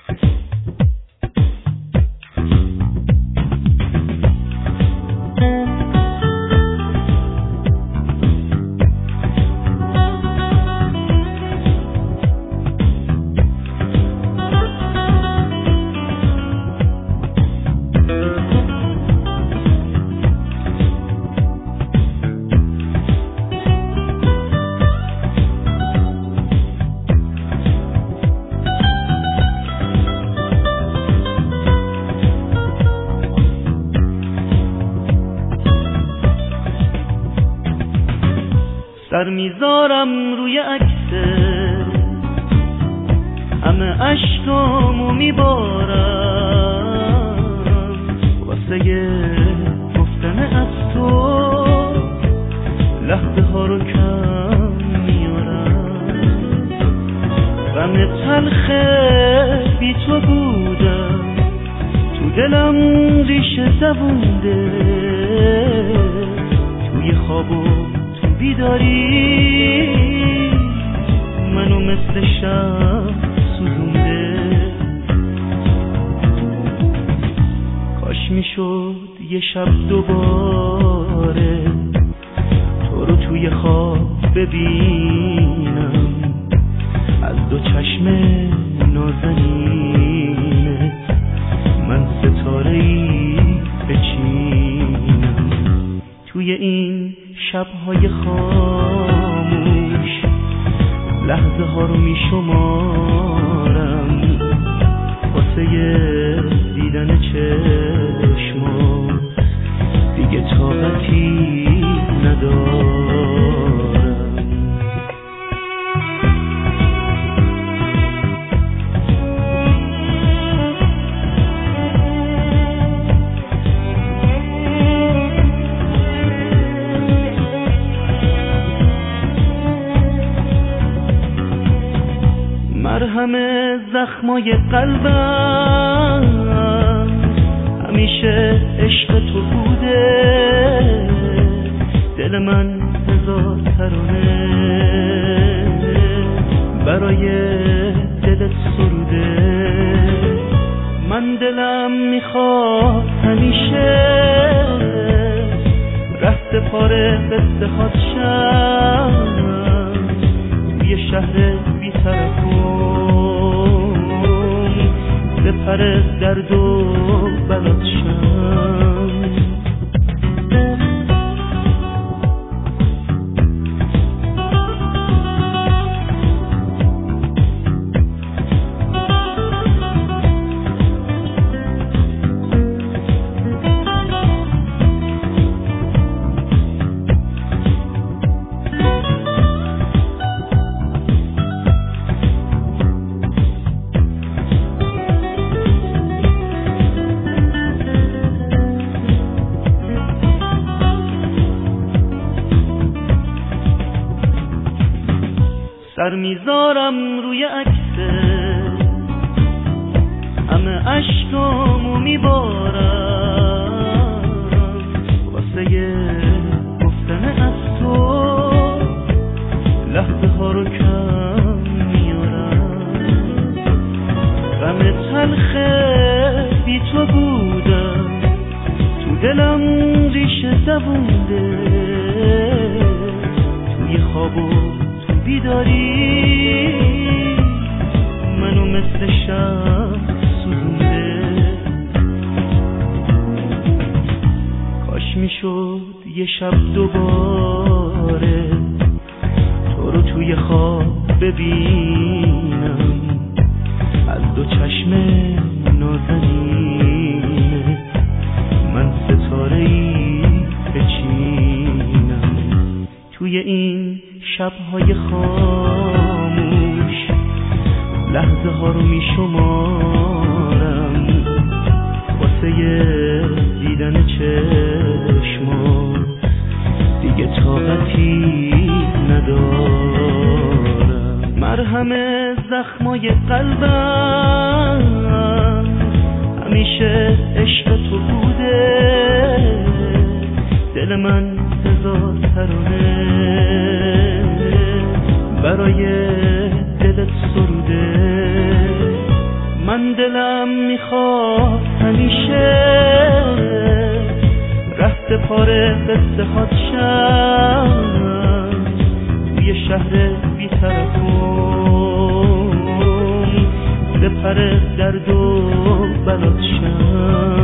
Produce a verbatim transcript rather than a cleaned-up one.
سر میذارم روی عکسه، همه عشقامو میبارم واسه گفتن از تو، لحظه ها رو کم میارم. غم تلخه بی تو بودم، تو دلم ریشه زبونده، توی خوابو بیداری منو مثل شب سوزونده. کاش میشد یه شب دوباره تو رو توی خواب ببینم، از دو چشم نازنینت من ستاره‌ای بچینم. توی این شب‌های خاموش لحظه ها رو می شمارم واسه دیدن چشما، دیگه طاقتی ندارم. مرهم زخمای قلبم همیشه عشق تو بوده، دل من هزار ترانه برای دلت سروده. من دلم میخواد همیشه رفت پاره قصه هات شم، یه شهر بی‌طرفون سپر درد و بلات شم. سر میذارم روی عکسه، همه عشقامو میبارم واسه گفتن از تو، لحظه ها رو کم میارم. غم تلخه بی تو بودم، تو دلم ریشه زبونده، توی خوابو بیداری منو مثل شب سوزونده. کاش میشد یه شب دوباره تو رو توی خواب ببینم، از دو چشم نازنینت من ستاره‌ای بچینم. توی این شب‌های خاموش لحظه ها رو می شمارم واسه دیدن چشما، دیگه طاقتی ندارم. مرهم زخمای قلبم همیشه عشق تو بوده، دل من هزار ترانه برای دلت سروده. من میخواد همیشه رفت پاره قصه هات شم توی شهر بی‌طرفون سپر درد و بلات شم.